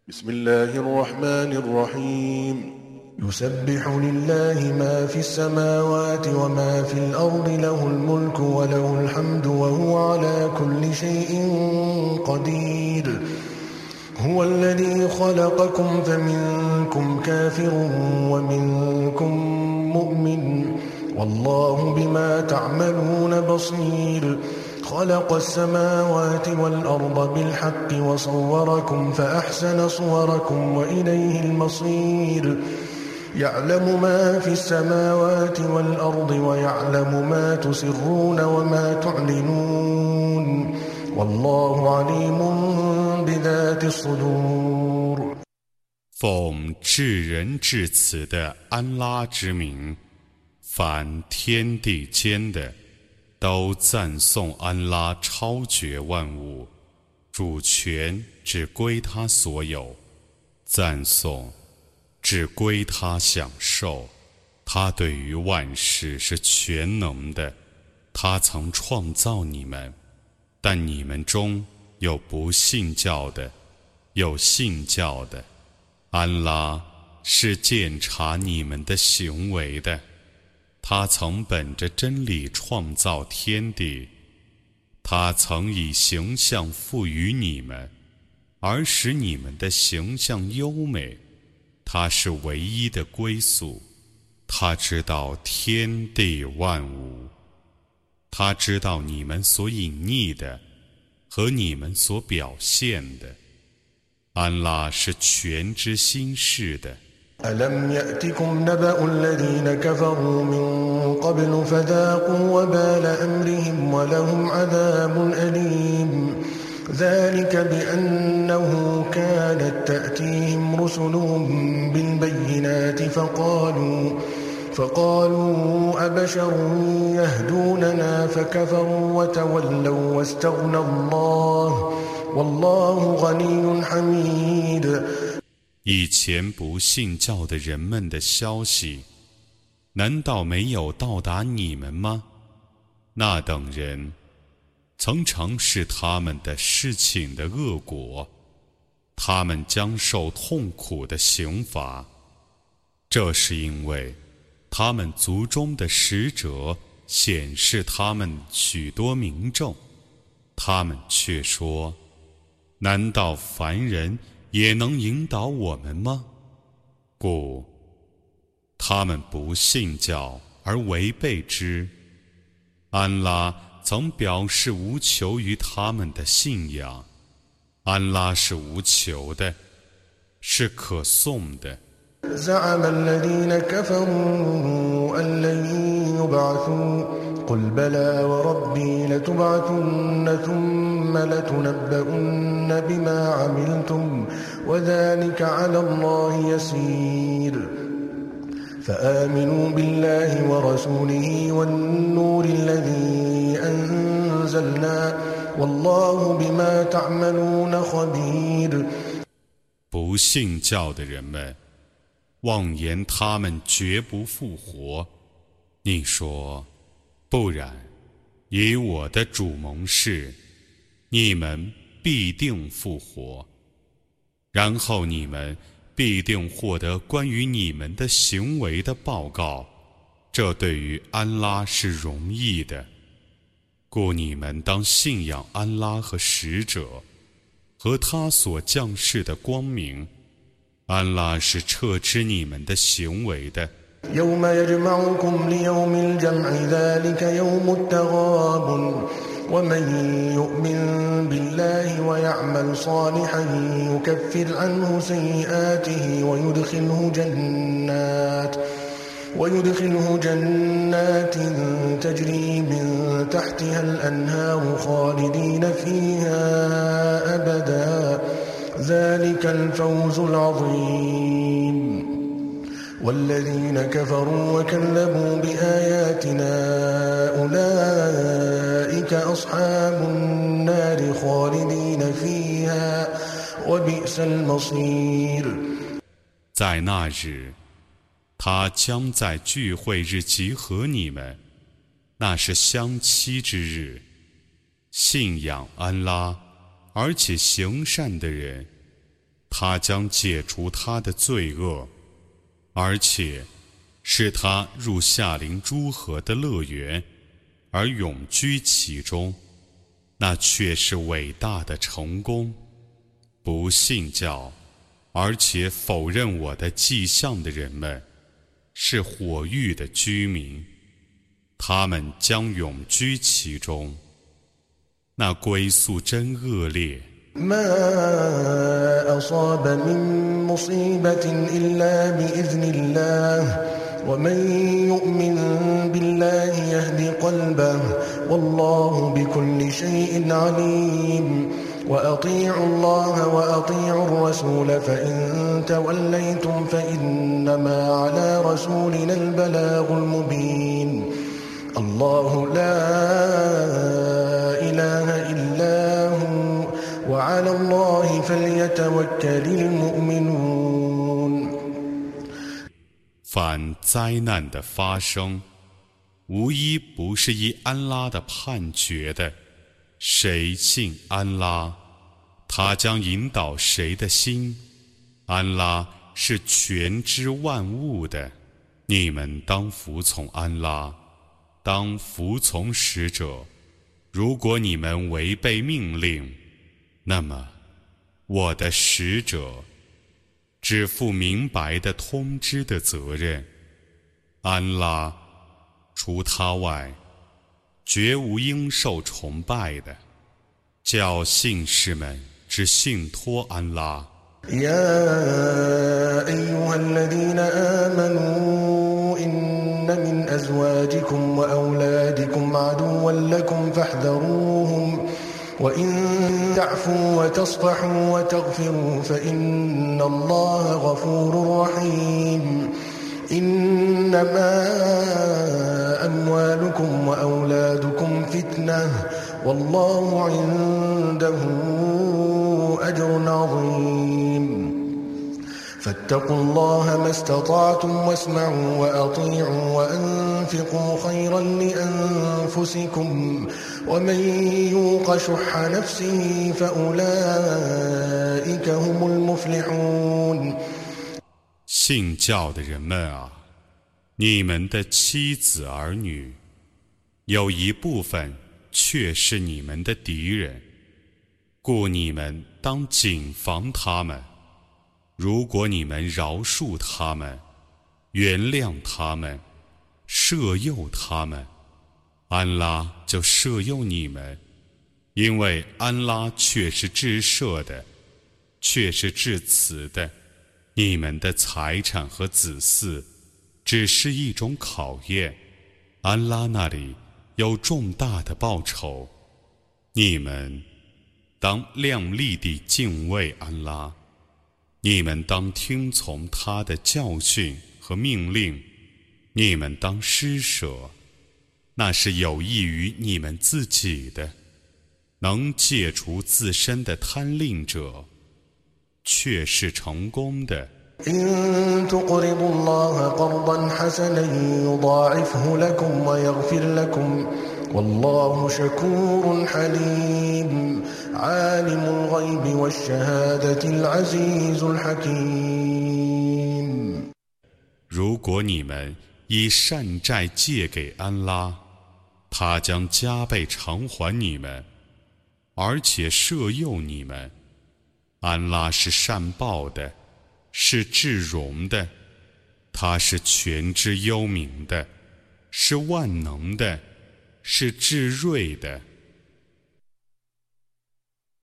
بسم الله الرحمن الرحيم يسبح لله ما في السماوات وما في الأرض له الملك وله الحمد وهو على كل شيء قدير هو الذي خلقكم فمنكم كافر ومنكم مؤمن والله بما تعملون بصير خلق السماوات والأرض بالحق وصوركم فأحسن صوركم وإليه المصير يعلم ما في السماوات والأرض ويعلم ما تسرون وما تعلنون والله عليم بذات الصدور 奉至仁至慈的安拉之名，凡天地间的都赞颂安拉超绝万物，主权只归他所有，赞颂只归他享受。他对于万事是全能的，他曾创造你们，但你们中有不信教的，有信教的。安拉是鉴察你们的行为的，他曾本着真理创造天地，他曾以形象赋予你们，而使你们的形象优美。他是唯一的归宿，他知道天地万物，他知道你们所隐匿的和你们所表现的。安拉是全知心事的。 ألم يأتكم نبأ الذين كفروا من قبل فذاقوا وبال أمرهم ولهم عذاب أليم ذلك بأنه كانت تأتيهم رسلهم بالبينات فقالوا أبشر يهدوننا فكفروا وتولوا واستغنى الله والله غني حميد 以前不信教的人们的消息，难道没有到达你们吗？那等人曾尝试他们的事情的恶果，他们将受痛苦的刑罚。这是因为他们族中的使者显示他们许多明证，他们却说：难道凡人也能引导我们吗？故他们不信教而违背之。安拉曾表示无求于他们的信仰，安拉是无求的，是可颂的。 زعم الذين كفروا أن لن يبعثوا قل بلى وربي لتبعثن ثم لتنبؤن بما عملتم وذلك على الله يسير فآمنوا بالله ورسوله والنور الذي أنزلنا والله بما تعملون خبير 不信教的人们妄言他们绝不复活，你说不然，以我的主盟誓，你们必定复活，然后你们必定获得关于你们的行为的报告，这对于安拉是容易的，故你们当信仰安拉和使者和他所降世的光明。安拉是撤知你们的行为的。 يوم يجمعكم ليوم الجمع ذلك يوم التغابن ومن يؤمن بالله ويعمل صالحا يكفر عنه سيئاته ويدخله جنات تجري من تحتها الأنهار خالدين فيها أبدا ذلك الفوز العظيم والذين كفروا وكذبوا بآياتنا أولئك أصحاب النار خالدين فيها وبئس المصير 在那日，他将在聚会日集合你们，那是相期之日。信仰安拉而且行善的人， 他将解除他的罪恶，而且使他入夏临诸河的乐园，而永居其中，那却是伟大的成功。不信教而且否认我的迹象的人们，是火狱的居民，他们将永居其中，那归宿真恶劣。 ما أصاب من مصيبة إلا بإذن الله ومن يؤمن بالله يهد قلبه والله بكل شيء عليم وأطيعوا الله وأطيعوا الرسول فإن توليتم فإنما على رسولنا البلاغ المبين الله لا إله إلا هو وعلى الله فليتوكل المؤمنون 凡灾难的发生，无一不是依安拉的判决的。谁信安拉，他将引导谁的心。安拉是全知万物的，你们当服从安拉，当服从使者。如果你们违背命令，那么我的使者只负明白的通知的责任。安拉除他外，绝无应受崇拜的，叫信士们只信托安拉。 يا أيها الذين آمنوا إن من أزواجكم وأولادكم عدوا لكم فاحذروهم وإن تعفوا وتصفحوا وتغفروا فإن الله غفور رحيم إنما أموالكم وأولادكم فتنة والله عنده أجر عظيم فاتقوا الله ما استطعتم واسمعوا وأطيعوا وأنفقوا خيرا لأنفسكم ومن يوق شح نفسه فأولئك هم المفلحون 信教的人们啊，你们的妻子儿女，有一部分却是你们的敌人，故你们当谨防他们。如果你们饶恕他们，原谅他们，赦宥他们，安拉就赦宥你们，因为安拉却是至赦的，却是至慈的。你们的财产和子嗣只是一种考验，安拉那里有重大的报酬。你们当亮丽地敬畏安拉，你们当听从他的教训和命令，你们当施舍，那是有益于你们自己的。能戒除自身的贪吝者，却是成功的。 إن تقرضوا الله قرضا حسنا يضاعفه لكم ويغفر لكم والله شكور حليم عالم الغيب والشهادة العزيز الحكيم 如果你们以善债借给安拉，他将加倍偿还你们，而且赦宥你们。安拉是善报的，是至荣的，他是全知幽冥的，是万能的，是至睿的。